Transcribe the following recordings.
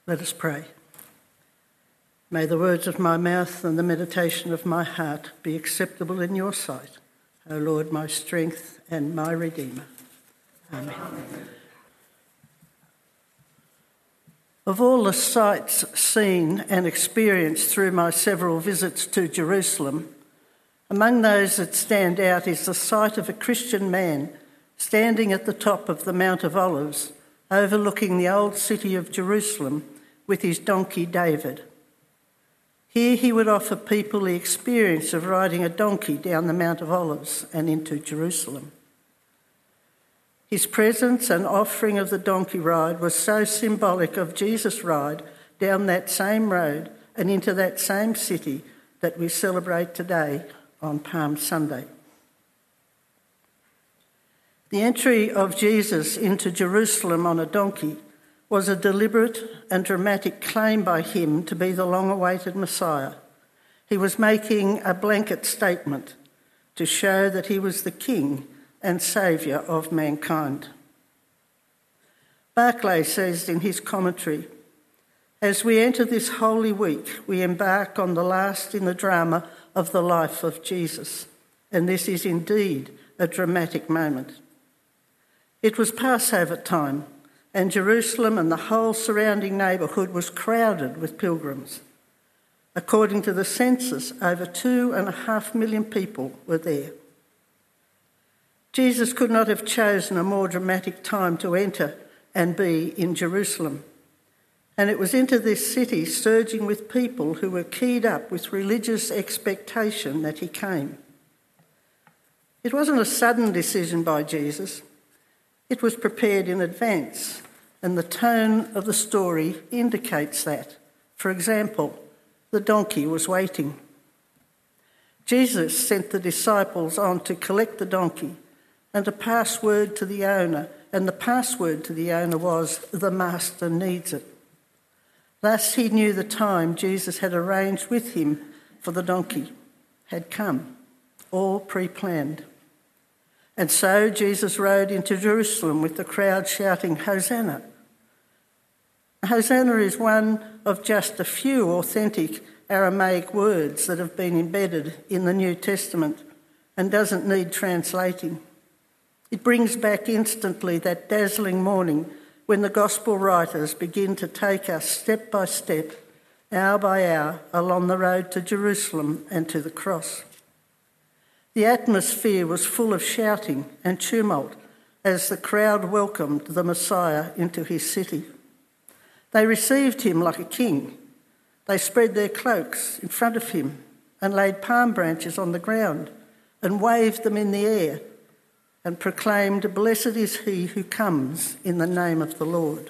Let us pray. May the words of my mouth and the meditation of my heart be acceptable in your sight, O Lord, my strength and my Redeemer. Amen. Of all the sights seen and experienced through my several visits to Jerusalem, among those that stand out is the sight of a Christian man standing at the top of the Mount of Olives, overlooking the old city of Jerusalem with his donkey David. Here he would offer people the experience of riding a donkey down the Mount of Olives and into Jerusalem. His presence and offering of the donkey ride was so symbolic of Jesus' ride down that same road and into that same city that we celebrate today on Palm Sunday. The entry of Jesus into Jerusalem on a donkey was a deliberate and dramatic claim by him to be the long-awaited Messiah. He was making a blanket statement to show that he was the King and Saviour of mankind. Barclay says in his commentary, "As we enter this Holy Week, we embark on the last in the drama of the life of Jesus, and this is indeed a dramatic moment." It was Passover time, and Jerusalem and the whole surrounding neighbourhood was crowded with pilgrims. According to the census, over 2.5 million people were there. Jesus could not have chosen a more dramatic time to enter and be in Jerusalem. And it was into this city surging with people who were keyed up with religious expectation that he came. It wasn't a sudden decision by Jesus. It was prepared in advance, and the tone of the story indicates that. For example, the donkey was waiting. Jesus sent the disciples on to collect the donkey and to pass word to the owner, and the password to the owner was, "The master needs it." Thus he knew the time Jesus had arranged with him for the donkey had come, all pre-planned. And so Jesus rode into Jerusalem with the crowd shouting, "Hosanna." Hosanna is one of just a few authentic Aramaic words that have been embedded in the New Testament and doesn't need translating. It brings back instantly that dazzling morning when the gospel writers begin to take us step by step, hour by hour, along the road to Jerusalem and to the cross. The atmosphere was full of shouting and tumult as the crowd welcomed the Messiah into his city. They received him like a king. They spread their cloaks in front of him and laid palm branches on the ground and waved them in the air and proclaimed, "Blessed is he who comes in the name of the Lord."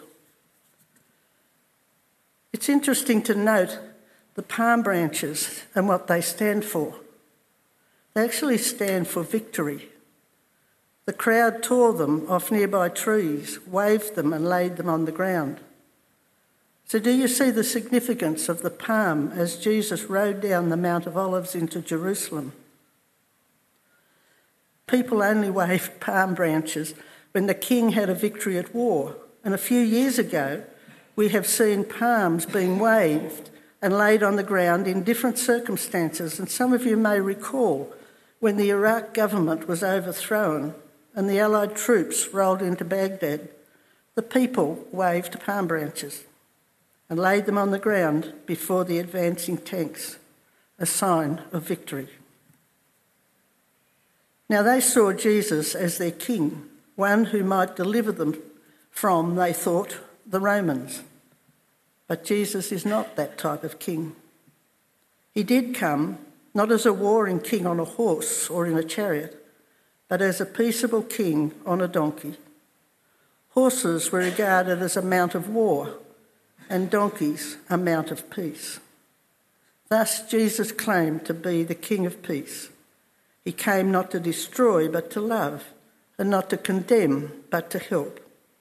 It's interesting to note the palm branches and what they stand for. They actually stand for victory. The crowd tore them off nearby trees, waved them and laid them on the ground. So do you see the significance of the palm as Jesus rode down the Mount of Olives into Jerusalem? People only waved palm branches when the king had a victory at war. And a few years ago, we have seen palms being waved and laid on the ground in different circumstances. And some of you may recall when the Iraq government was overthrown and the Allied troops rolled into Baghdad, the people waved palm branches and laid them on the ground before the advancing tanks, a sign of victory. Now they saw Jesus as their king, one who might deliver them from, they thought, the Romans. But Jesus is not that type of king. He did come not as a warring king on a horse or in a chariot, but as a peaceable king on a donkey. Horses were regarded as a mount of war, and donkeys a mount of peace. Thus Jesus claimed to be the King of Peace. He came not to destroy but to love, and not to condemn but to help.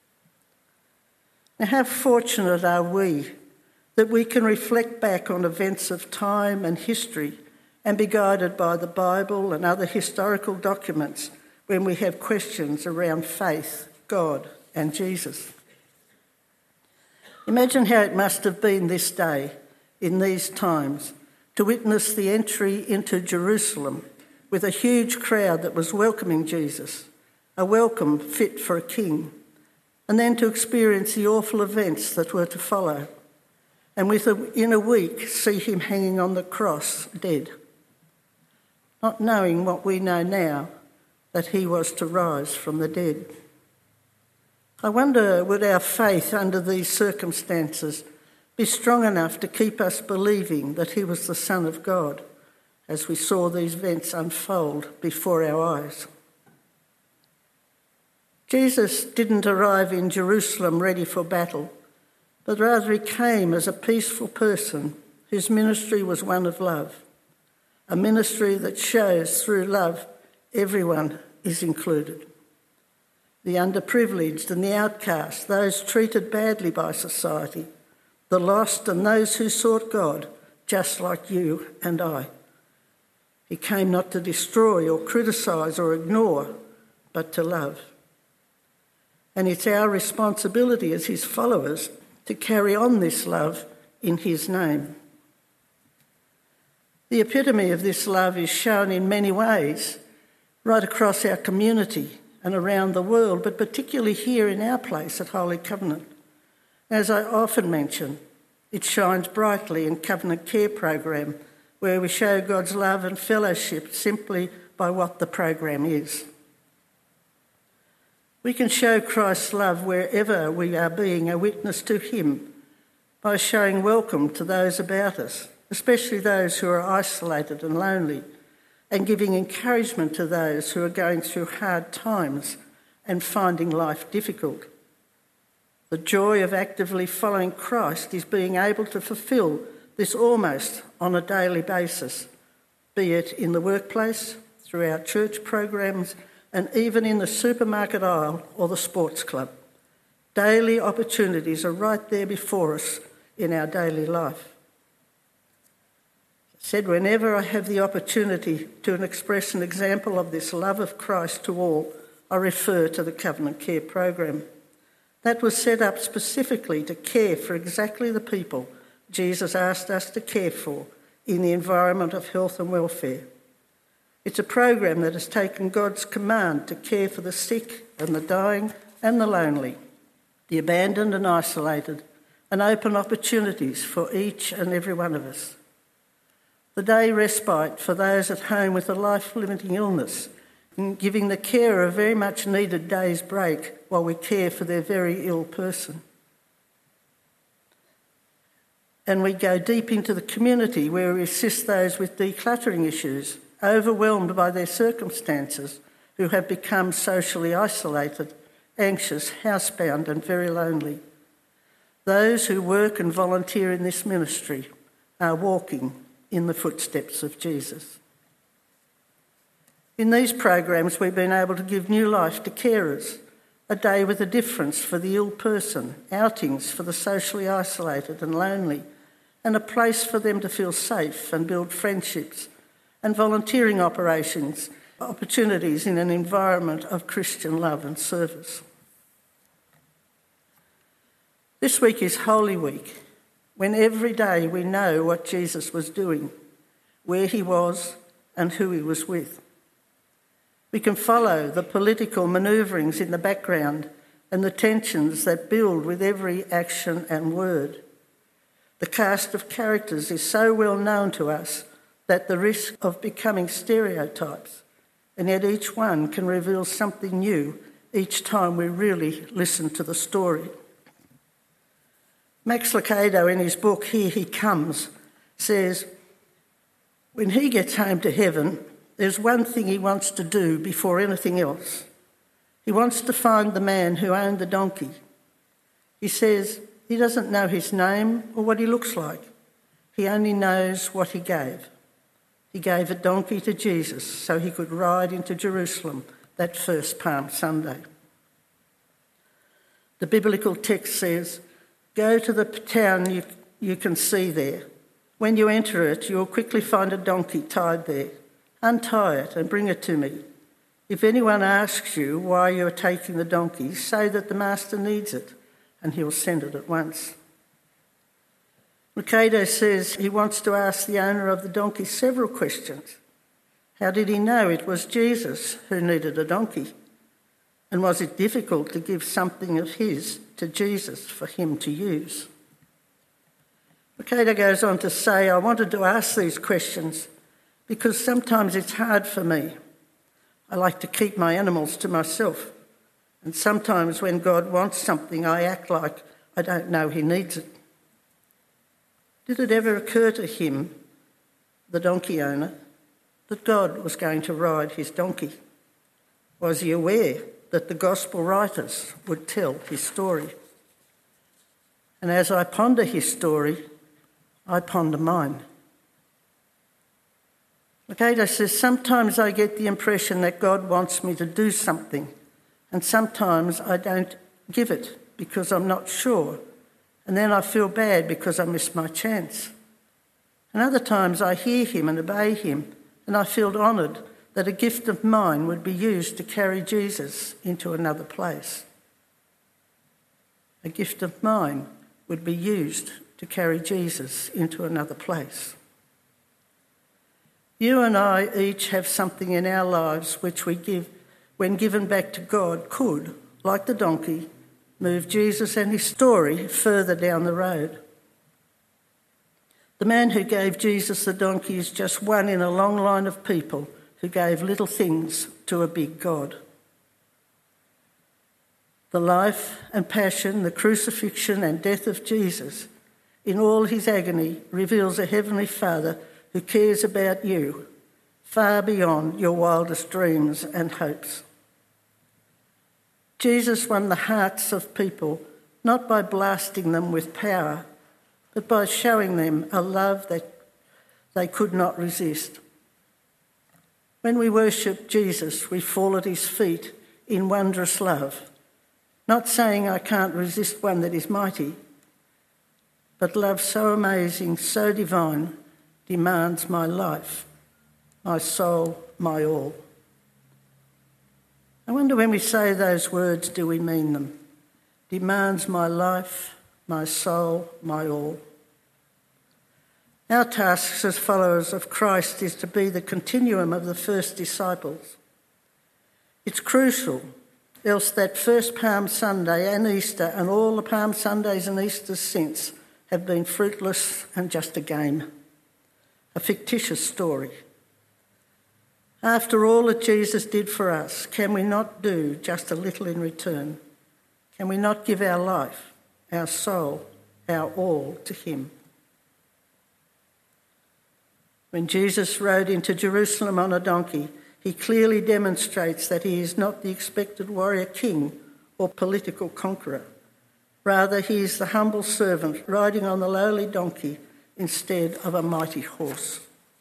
Now how fortunate are we that we can reflect back on events of time and history and be guided by the Bible and other historical documents when we have questions around faith, God and Jesus. Imagine how it must have been this day, in these times, to witness the entry into Jerusalem with a huge crowd that was welcoming Jesus, a welcome fit for a king, and then to experience the awful events that were to follow, and within a week see him hanging on the cross, dead, not knowing what we know now, that he was to rise from the dead. I wonder, would our faith under these circumstances be strong enough to keep us believing that he was the Son of God as we saw these events unfold before our eyes? Jesus didn't arrive in Jerusalem ready for battle, but rather he came as a peaceful person whose ministry was one of love, a ministry that shows through love everyone is included. The underprivileged and the outcast, those treated badly by society, the lost and those who sought God, just like you and I. He came not to destroy or criticise or ignore, but to love. And it's our responsibility as his followers to carry on this love in his name. The epitome of this love is shown in many ways, right across our community and around the world, but particularly here in our place at Holy Covenant. As I often mention, it shines brightly in Covenant Care program, where we show God's love and fellowship simply by what the program is. We can show Christ's love wherever we are being a witness to him by showing welcome to those about us, especially those who are isolated and lonely, and giving encouragement to those who are going through hard times and finding life difficult. The joy of actively following Christ is being able to fulfil this almost on a daily basis, be it in the workplace, through our church programs, and even in the supermarket aisle or the sports club. Daily opportunities are right there before us in our daily life. I said, whenever I have the opportunity to express an example of this love of Christ to all, I refer to the Covenant Care program. That was set up specifically to care for exactly the people Jesus asked us to care for in the environment of health and welfare. It's a program that has taken God's command to care for the sick and the dying and the lonely, the abandoned and isolated, and open opportunities for each and every one of us. The day respite for those at home with a life-limiting illness, and giving the carer a very much needed day's break while we care for their very ill person. And we go deep into the community where we assist those with decluttering issues, overwhelmed by their circumstances, who have become socially isolated, anxious, housebound and very lonely. Those who work and volunteer in this ministry are walking in the footsteps of Jesus. In these programs, we've been able to give new life to carers, a day with a difference for the ill person, outings for the socially isolated and lonely, and a place for them to feel safe and build friendships, and volunteering opportunities in an environment of Christian love and service. This week is Holy Week, when every day we know what Jesus was doing, where he was and who he was with. We can follow the political manoeuvrings in the background and the tensions that build with every action and word. The cast of characters is so well known to us that the risk of becoming stereotypes, and yet each one can reveal something new each time we really listen to the story. Max Lucado, in his book Here He Comes, says, when he gets home to heaven, there's one thing he wants to do before anything else. He wants to find the man who owned the donkey. He says he doesn't know his name or what he looks like. He only knows what he gave. He gave a donkey to Jesus so he could ride into Jerusalem that first Palm Sunday. The biblical text says, go to the town you can see there. When you enter it, you'll quickly find a donkey tied there. Untie it and bring it to me. If anyone asks you why you're taking the donkey, say that the master needs it, and he'll send it at once. Lucado says he wants to ask the owner of the donkey several questions. How did he know it was Jesus who needed a donkey? And was it difficult to give something of his to Jesus for him to use? Lucado goes on to say, I wanted to ask these questions because sometimes it's hard for me. I like to keep my animals to myself. And sometimes when God wants something, I act like I don't know he needs it. Did it ever occur to him, the donkey owner, that God was going to ride his donkey? Was he aware that the gospel writers would tell his story? And as I ponder his story, I ponder mine. Lucado says, sometimes I get the impression that God wants me to do something, and sometimes I don't give it because I'm not sure, and then I feel bad because I missed my chance. And other times I hear him and obey him, and I feel honoured that a gift of mine would be used to carry Jesus into another place. A gift of mine would be used to carry Jesus into another place. You and I each have something in our lives which we give, when given back to God, could, like the donkey, move Jesus and his story further down the road. The man who gave Jesus the donkey is just one in a long line of people who gave little things to a big God. The life and passion, the crucifixion and death of Jesus, in all his agony, reveals a heavenly Father who cares about you far beyond your wildest dreams and hopes. Jesus won the hearts of people not by blasting them with power, but by showing them a love that they could not resist. When we worship Jesus, we fall at his feet in wondrous love, not saying I can't resist one that is mighty, but love so amazing, so divine, demands my life, my soul, my all. I wonder when we say those words, do we mean them? Demands my life, my soul, my all. Our task as followers of Christ is to be the continuum of the first disciples. It's crucial, else that first Palm Sunday and Easter and all the Palm Sundays and Easters since have been fruitless and just a game, a fictitious story. After all that Jesus did for us, can we not do just a little in return? Can we not give our life, our soul, our all to him? When Jesus rode into Jerusalem on a donkey, he clearly demonstrates that he is not the expected warrior king or political conqueror. Rather, he is the humble servant riding on the lowly donkey instead of a mighty horse.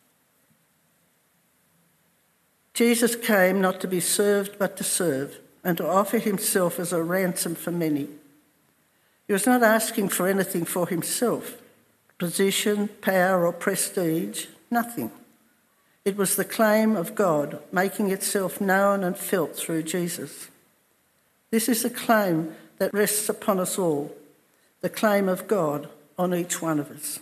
Jesus came not to be served but to serve, and to offer himself as a ransom for many. He was not asking for anything for himself, position, power or prestige, nothing. It was the claim of God making itself known and felt through Jesus. This is a claim that rests upon us all, the claim of God on each one of us.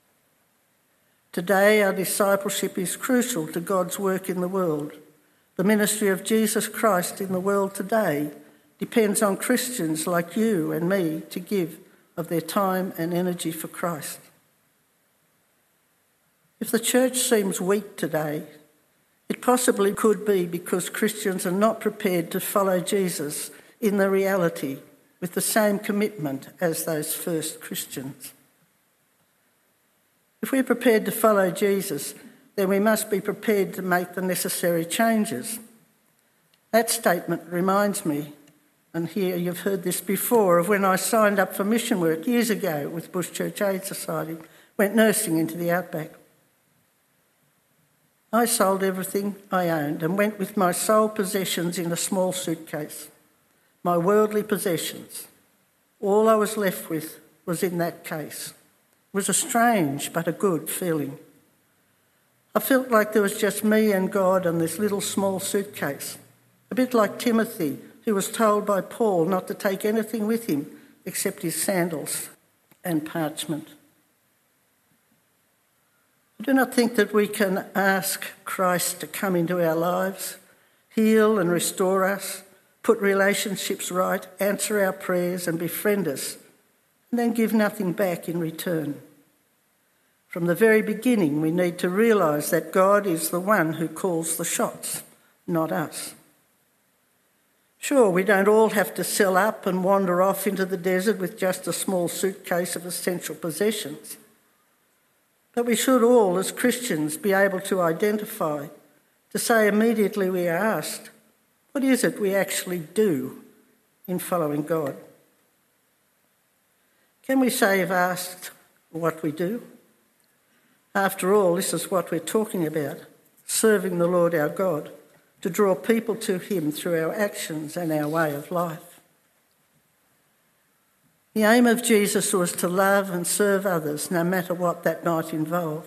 Today, our discipleship is crucial to God's work in the world. The ministry of Jesus Christ in the world today depends on Christians like you and me to give of their time and energy for Christ. If the church seems weak today, it possibly could be because Christians are not prepared to follow Jesus in the reality with the same commitment as those first Christians. If we're prepared to follow Jesus, then we must be prepared to make the necessary changes. That statement reminds me, and here you've heard this before, of when I signed up for mission work years ago with Bush Church Aid Society, went nursing into the outback. I sold everything I owned and went with my sole possessions in a small suitcase, my worldly possessions. All I was left with was in that case. It was a strange but a good feeling. I felt like there was just me and God and this little small suitcase, a bit like Timothy, who was told by Paul not to take anything with him except his sandals and parchment. I do not think that we can ask Christ to come into our lives, heal and restore us, put relationships right, answer our prayers and befriend us, and then give nothing back in return. From the very beginning, we need to realise that God is the one who calls the shots, not us. Sure, we don't all have to sell up and wander off into the desert with just a small suitcase of essential possessions. But we should all, as Christians, be able to identify, to say immediately we are asked, what is it we actually do in following God? Can we say, if asked, what we do? After all, this is what we're talking about, serving the Lord our God, to draw people to him through our actions and our way of life. The aim of Jesus was to love and serve others, no matter what that might involve.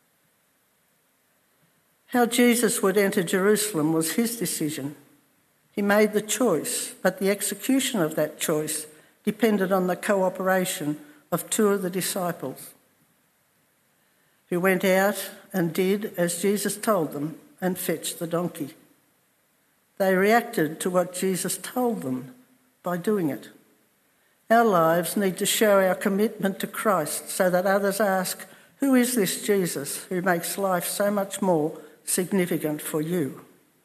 How Jesus would enter Jerusalem was his decision. He made the choice, but the execution of that choice depended on the cooperation of two of the disciples, who went out and did as Jesus told them and fetched the donkey. They reacted to what Jesus told them by doing it. Our lives need to show our commitment to Christ so that others ask, who is this Jesus who makes life so much more significant for you?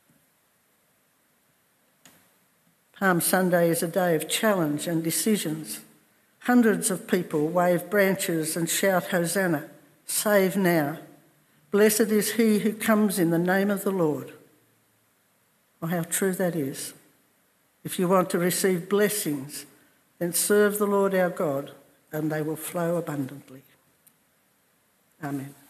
Palm Sunday is a day of challenge and decisions. Hundreds of people wave branches and shout, Hosanna, save now. Blessed is he who comes in the name of the Lord. Oh, how true that is. If you want to receive blessings, then serve the Lord our God, and they will flow abundantly. Amen.